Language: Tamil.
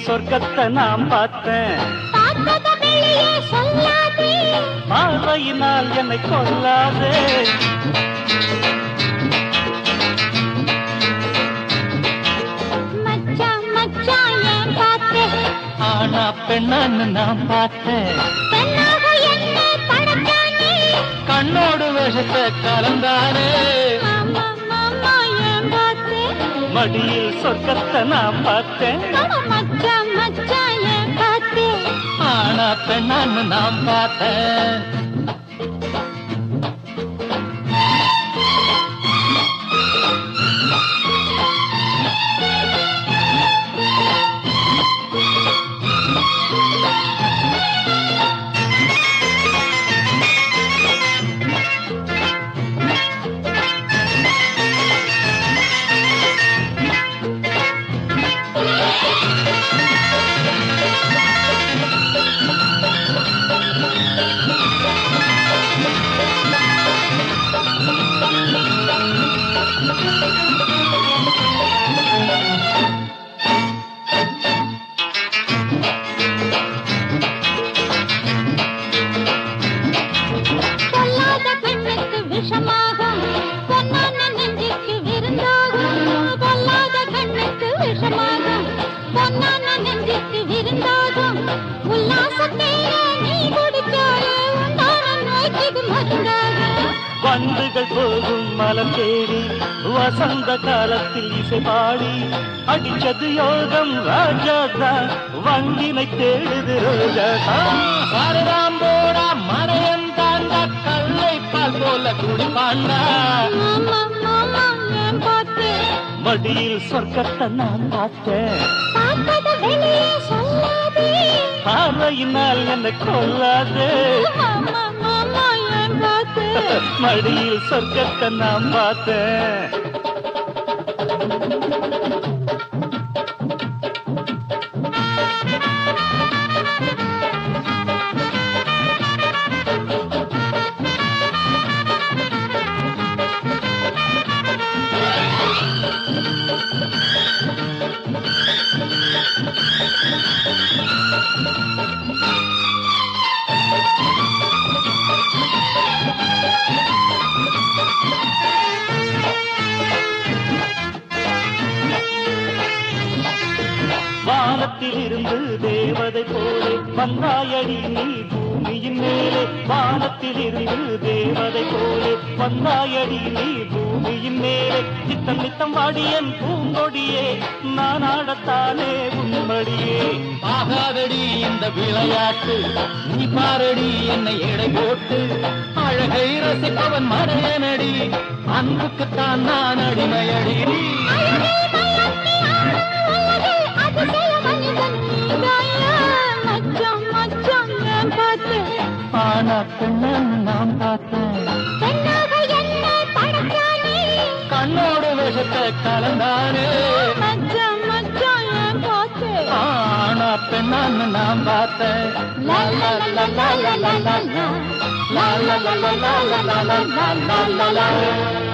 சொர்க்கத்தை நான் பார்த்தேன். பார்வையினால் என்னை கொல்லாதே. ஆனா பெண்ணான்னு நான் பார்த்தேன். கண்ணோடு விஷத்தை கலந்தானே. மடியில் சொர்க்கத்தை நான் பார்த்தேன். ஆனா பெண்ணான்னு நான் பார்த்தேன். வண்டுகள் போகும் மலம் தேடி வசந்த காலத்தில் இசை பாடி அடிச்சது யோகம் ராஜாதா. வண்டினை தேடுது ரோஜாதா. சாரதாம்போடா மனையன் தாண்ட கல்லை பால் போல குடிப்பாண்டா. மடியில் சொர்க்கத்தை நான் பார்த்தேன். பார்வையினால் என்னை கொல்லாதே. மடியில் சொர்க்கத்தை நான் பார்த்தேன். வானத்தில் இருந்து தேவதை போலே வந்தாயடி நீ பூமியின் மேலே. வானத்தில் இருந்து தேவதை போலே வந்தாயடி நீ பூமியின் மேலே. நித்தம் நித்தம் வாடியன் பூங்கொடியே நான் ஆடத்தானே உன்மடியே. ஆகாதடி இந்த விளையாட்டு நீ பாரடி என்னை எடை போட்டு. அழகை ரசிப்பவன் மறையனடி அன்புக்குத்தான் நான் அடிமையடி. ஆனா பெண்ணான்னு நான் பார்த்தேன். கண்ணோடு விஷத்தை கலந்தானே. ஆனா பெண்ணான்னு நான் பார்த்தேன். லா லா லா லா லா லா லா லா லா லா லா லா லா லா லா லா லா.